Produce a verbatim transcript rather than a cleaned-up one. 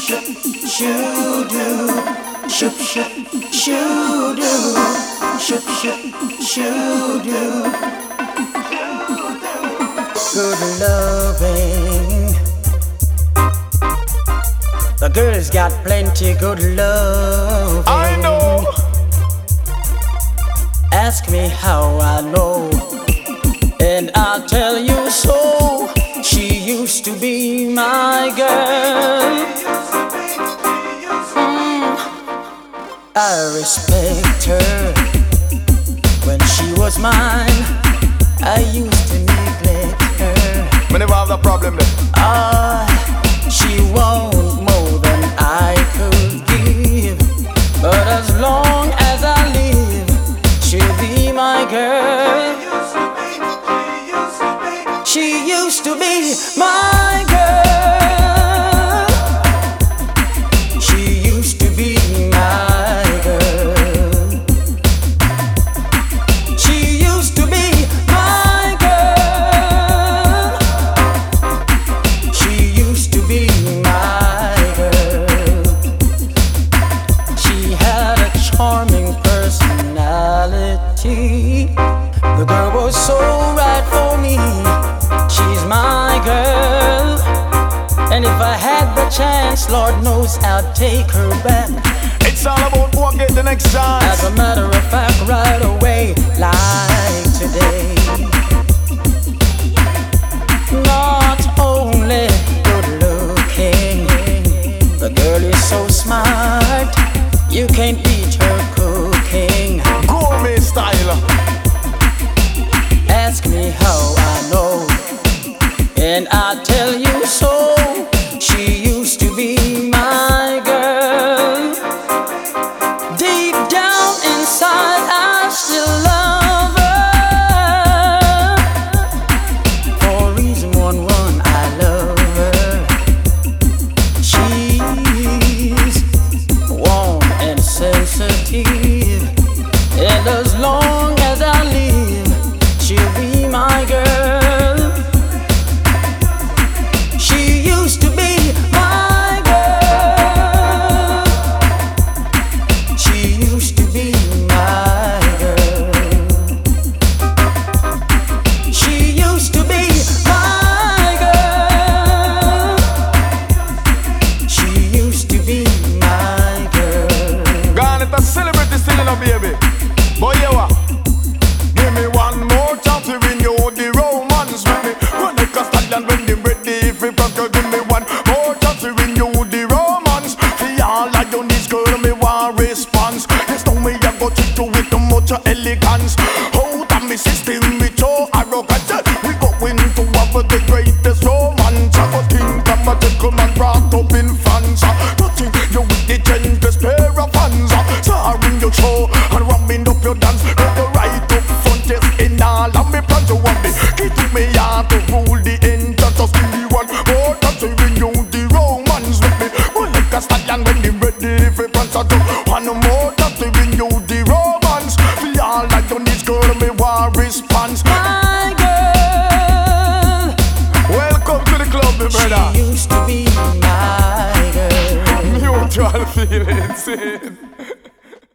shoop, shoo doo, shoop shoop, shoo doo, shoop shoop, shoo doo. Good loving. The girl's got plenty good love. I know. Ask me how I know, and I'll tell you so. She used to be my girl. Mm. I respect her. When she was mine, I used to neglect her. We never have that problem there. Ah, she won't more than I could give, but as long as I live, she'll be my girl. She used to be my girl. She used to be my girl. She used to be my girl. She used to be my girl. She had a charming personality. The girl was so right for me. She's my girl, and if I had the chance, Lord knows I'd take her back. It's all about who get the next chance. As a matter of fact, right away, like today. Not only good looking, the girl is so smart, you can't beat her cooking. Gourmet style. Ask me how I know, and I'll tell you so. She used to be my girl. Deep down inside, I still love her. For reason one one, I love her. She's warm and sensitive, and as long as I live, she'll be my girl. She used to be my girl. She used to be my girl. She used to be my girl. She used to be my girl. Gone it a celebrity still in a baby. Boy, you what? Give me one more chance to renew the romance with me. Run like a stallion when they ready. If you can give me one more chance to renew the romance. See all I do this girl, me want response. Yes, know me I go treat you with too much elegance. Out of me system with your arrogance. We going to have the greatest romance. I go think I'm a gentleman brought up in France. Touching you with the gentlest pair of hands. Starring your show and ramming up your dance. Right up front, yes, in all of me plans. You want me, key to me heart to rule the engine. Just give me one more time to renew the romance with me. Well, like a stallion when they ready for pants. I do one more time to renew the romance. Feel all like on this girl, me want response. My girl. Welcome to the club, my brother. She used to be my girl. Mutual feelings.